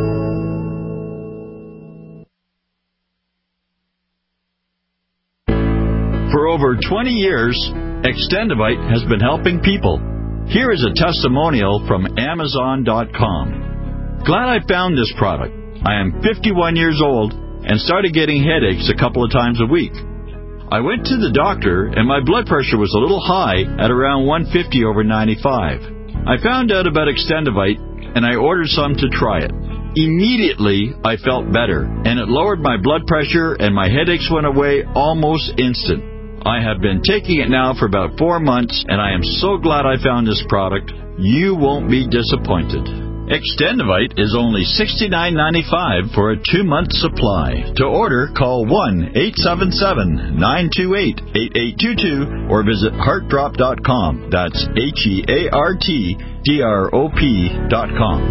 For over twenty years, Extendivite has been helping people. Here is a testimonial from amazon dot com. Glad I found this product. I am fifty-one years old and started getting headaches a couple of times a week. I went to the doctor and my blood pressure was a little high at around one fifty over ninety-five. I found out about Extendivite and I ordered some to try it. Immediately, I felt better and it lowered my blood pressure and my headaches went away almost instant. I have been taking it now for about four months and I am so glad I found this product. You won't be disappointed. Extendivite is only sixty-nine ninety-five for a two-month supply. To order, call one eight seven seven, nine two eight, eight eight two two or visit heart drop dot com. That's H E A R T D R O P dot com.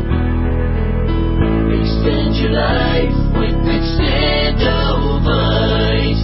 Extend your life with Extendivite.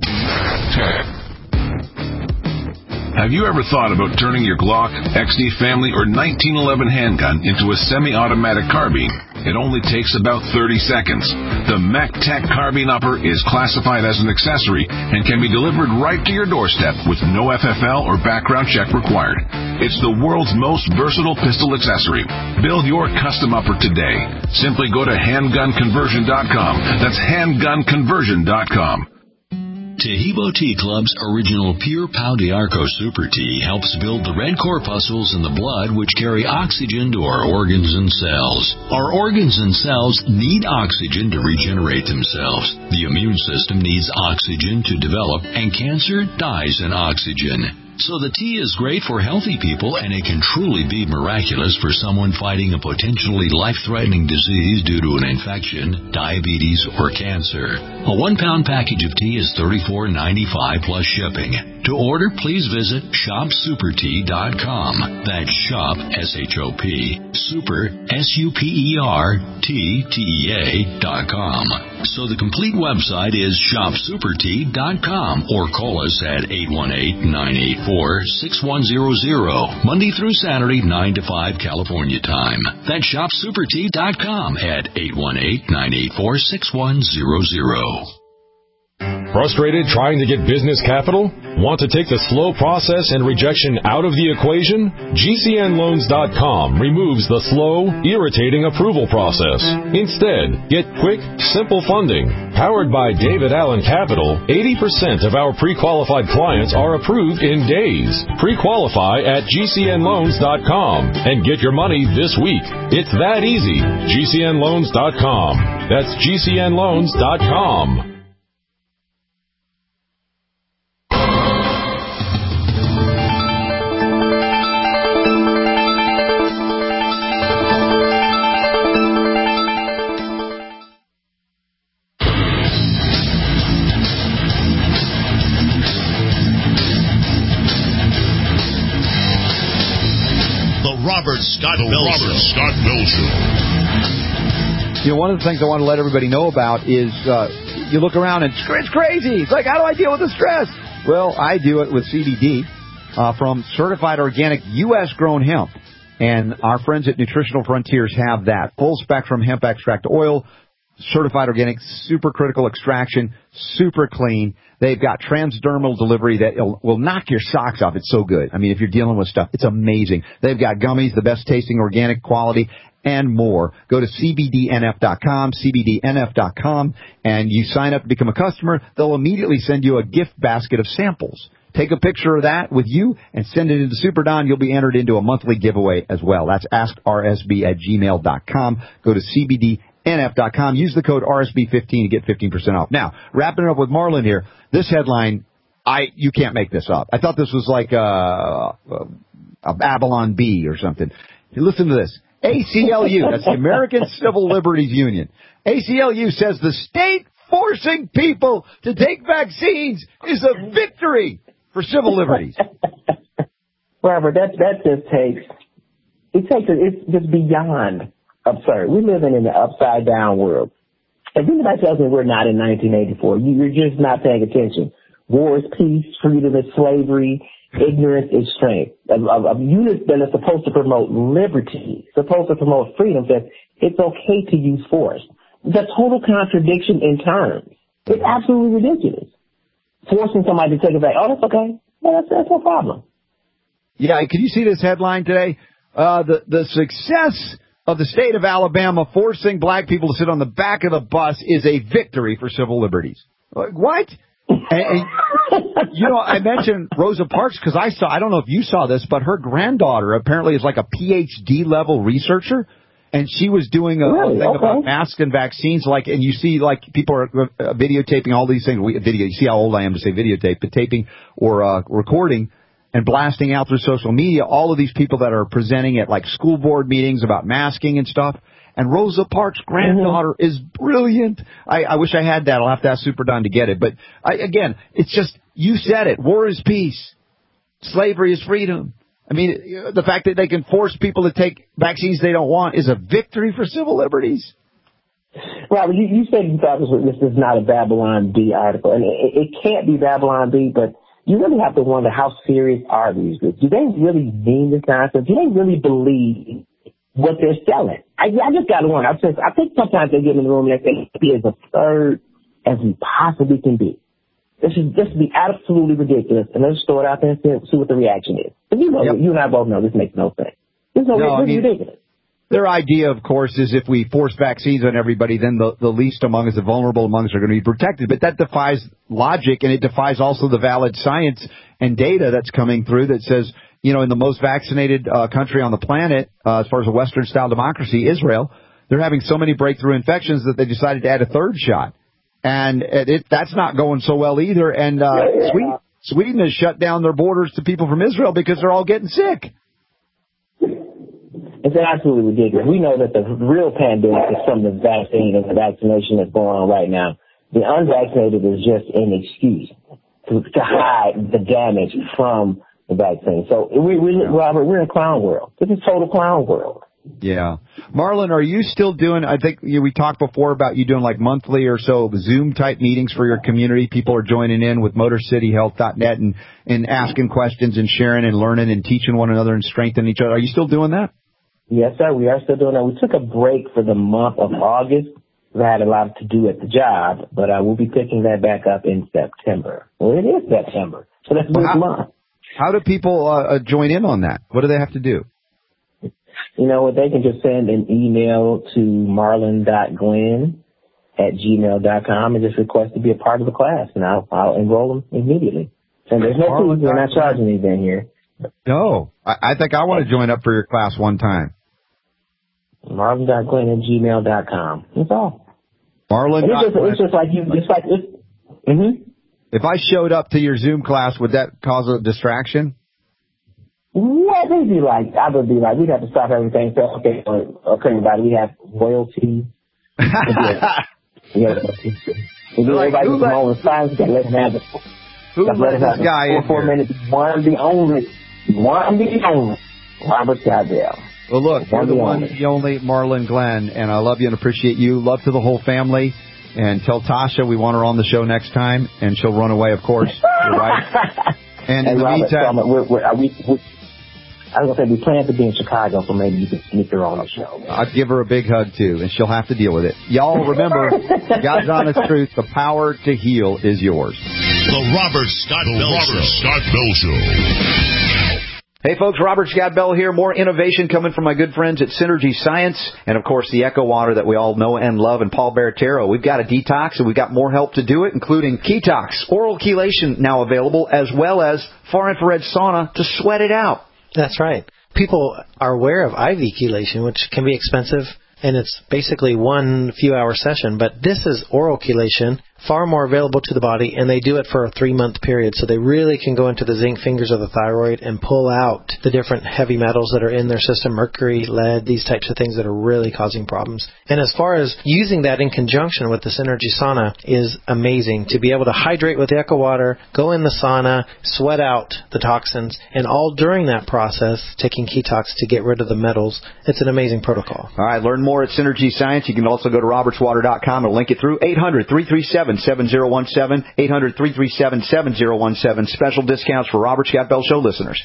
Have you ever thought about turning your Glock, X D Family, or nineteen eleven handgun into a semi-automatic carbine? It only takes about thirty seconds. The MacTech carbine upper is classified as an accessory and can be delivered right to your doorstep with no F F L or background check required. It's the world's most versatile pistol accessory. Build your custom upper today. Simply go to handgun conversion dot com. That's handgun conversion dot com. Tahibo Tea Club's original Pure Pau d'Arco Super Tea helps build the red corpuscles in the blood which carry oxygen to our organs and cells. Our organs and cells need oxygen to regenerate themselves. The immune system needs oxygen to develop, and cancer dies in oxygen. So the tea is great for healthy people, and it can truly be miraculous for someone fighting a potentially life-threatening disease due to an infection, diabetes, or cancer. A one-pound package of tea is thirty-four ninety-five plus shipping. To order, please visit shop super tea dot com. That's shop, S H O P, super, S U P E R, T, T E A, dot com. So the complete website is shop super tea dot com, or call us at eight one eight, nine eight four, six one zero zero, Monday through Saturday, nine to five California time. That's shop super tea dot com at eight one eight, nine eight four, six one zero zero. Frustrated trying to get business capital? Want to take the slow process and rejection out of the equation? G C N loans dot com removes the slow, irritating approval process. Instead, get quick, simple funding. Powered by David Allen Capital, eighty percent of our pre-qualified clients are approved in days. Pre-qualify at G C N loans dot com and get your money this week. It's that easy. G C N loans dot com. That's G C N loans dot com. Robert Scott Bell Robert Show. Scott Bell Show. You know, one of the things I want to let everybody know about is uh, you look around and it's crazy. It's like, how do I deal with the stress? Well, I do it with C B D uh, from certified organic U S grown hemp. And our friends at Nutritional Frontiers have that. Full spectrum hemp extract oil, certified organic, supercritical extraction, super clean. They've got transdermal delivery that will knock your socks off. It's so good. I mean, if you're dealing with stuff, it's amazing. They've got gummies, the best tasting organic quality, and more. Go to C B D N F dot com, C B D N F dot com, and you sign up to become a customer. They'll immediately send you a gift basket of samples. Take a picture of that with you and send it into Super Don. You'll be entered into a monthly giveaway as well. That's ask R S B at gmail dot com. Go to C B D N F dot com. Use the code R S B fifteen to get fifteen percent off. Now, wrapping it up with Marlon here, this headline, I you can't make this up. I thought this was like a, a Babylon Bee or something. Listen to this. A C L U, that's the American Civil Liberties Union. A C L U says the state forcing people to take vaccines is a victory for civil liberties. Robert, that, that just takes, it takes, it's just beyond absurd. We're living in the upside down world. If anybody tells me we're not in nineteen eighty-four, you're just not paying attention. War is peace, freedom is slavery, ignorance is strength. A, a, a unit that is supposed to promote liberty, supposed to promote freedom, says it's okay to use force. It's a total contradiction in terms. It's absolutely ridiculous. Forcing somebody to take it back, oh, that's okay. Yeah, that's, that's no problem. Yeah, can you see this headline today? Uh, the, the success of the state of Alabama forcing black people to sit on the back of the bus is a victory for civil liberties. Like, what? and, and, you know, I mentioned Rosa Parks because I saw, I don't know if you saw this, but her granddaughter apparently is like a P H D level researcher. And she was doing a, really? a thing okay. about masks and vaccines, like, and you see, like, people are uh, videotaping all these things. We, video, you see how old I am to say videotape, but taping or uh, recording and blasting out through social media all of these people that are presenting at, like, school board meetings about masking and stuff. And Rosa Parks' granddaughter mm-hmm. is brilliant. I, I wish I had that. I'll have to ask Super Don to get it. But, I, again, it's just, you said it. War is peace. Slavery is freedom. I mean, the fact that they can force people to take vaccines they don't want is a victory for civil liberties. Robert, you, you said you thought this, was, this is not a Babylon Bee article, and it, it can't be Babylon Bee, but you really have to wonder how serious are these groups? Do they really mean this nonsense? Do they really believe what they're selling. I, I just got to wonder. I, just, I think sometimes they get in the room and they say, be as absurd as we possibly can be. This is this would be absolutely ridiculous. And let's throw it out there and see, see what the reaction is. But you know, yep. you and I both know this makes no sense. This is no, no, I mean, ridiculous. Their idea, of course, is if we force vaccines on everybody, then the, the least among us, the vulnerable among us, are going to be protected. But that defies logic, and it defies also the valid science and data that's coming through that says, you know, in the most vaccinated uh, country on the planet, uh, as far as a Western-style democracy, Israel, they're having so many breakthrough infections that they decided to add a third shot. And it, that's not going so well either. And uh, yeah. Sweden, Sweden has shut down their borders to people from Israel because they're all getting sick. It's absolutely ridiculous. We know that the real pandemic is from the vaccine and the vaccination that's going on right now. The unvaccinated is just an excuse to, to hide the damage from the vaccine. So, we, we, Robert, we're in a clown world. This is total clown world. Yeah. Marlon, are you still doing, I think you know, we talked before about you doing like monthly or so Zoom-type meetings for your community. People are joining in with motor city health dot net and, and asking questions and sharing and learning and teaching one another and strengthening each other. Are you still doing that? Yes, sir. We are still doing that. We took a break for the month of August. We had a lot to do at the job, but uh, we'll be picking that back up in September. Well, it is September, so that's well, this how, month. How do people uh, join in on that? What do they have to do? You know, they can just send an email to marlon dot glenn at gmail dot com and just request to be a part of the class, and I'll, I'll enroll them immediately. And there's no fees. We're not charging anything here. No. I, I think I want to join up for your class one time. marlon dot glenn at gmail dot com. That's all. Marlon. It's just, it's just like you, it's like it's, mm-hmm. If I showed up to your Zoom class, would that cause a distraction? What would be like? I would be like, we'd have to stop everything and say, okay, okay, everybody, we have royalty. yeah. Everybody just moment of silence, got to let him have it. Who let this guy in four, four minutes, one the only, one the only, Robert Scott Bell. Well, look, you're the one, the only Marlon Glenn, and I love you and appreciate you. Love to the whole family. And tell Tasha we want her on the show next time, and she'll run away, of course. You're right. And in hey, the Robert, meantime, so we're, we're, are we, we're, I was going to say, we plan to be in Chicago, so maybe you can sneak her on the show. I'd give her a big hug, too, and she'll have to deal with it. Y'all remember, God's honest truth, the power to heal is yours. The Robert Scott the Bell Robert Show. Scott Bell Show. Hey folks, Robert Scott Bell here. More innovation coming from my good friends at Synergy Science. And of course the Echo Water that we all know and love, and Paul Baratero. We've got a detox and we've got more help to do it, including Ketox, oral chelation now available, as well as far infrared sauna to sweat it out. That's right. People are aware of I V chelation, which can be expensive, and it's basically one few hour session. But this is oral chelation, far more available to the body, and they do it for a three-month period. So they really can go into the zinc fingers of the thyroid and pull out the different heavy metals that are in their system, mercury, lead, these types of things that are really causing problems. And as far as using that in conjunction with the Synergy Sauna is amazing. To be able to hydrate with the Echo Water, go in the sauna, sweat out the toxins, and all during that process, taking Ketox to get rid of the metals. It's an amazing protocol. All right, learn more at Synergy Science. You can also go to roberts water dot com and link it through eight hundred, three three seven, seven zero one seven, eight hundred, three three seven, seven zero one seven. Special discounts for Robert Scott Bell Show listeners.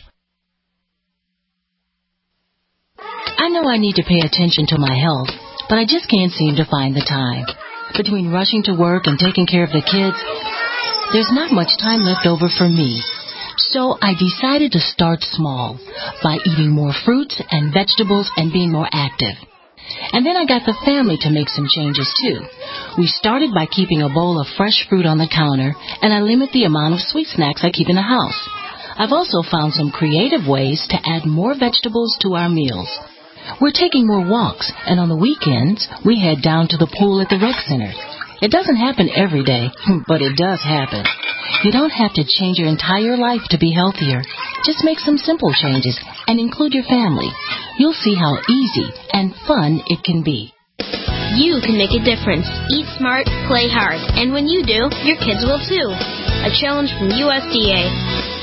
I know I need to pay attention to my health, but I just can't seem to find the time. Between rushing to work and taking care of the kids, there's not much time left over for me. So I decided to start small by eating more fruits and vegetables and being more active. And then I got the family to make some changes, too. We started by keeping a bowl of fresh fruit on the counter, and I limit the amount of sweet snacks I keep in the house. I've also found some creative ways to add more vegetables to our meals. We're taking more walks, and on the weekends, we head down to the pool at the rec center. It doesn't happen every day, but it does happen. You don't have to change your entire life to be healthier. Just make some simple changes and include your family. You'll see how easy and fun it can be. You can make a difference. Eat smart, play hard. And when you do, your kids will too. A challenge from U S D A.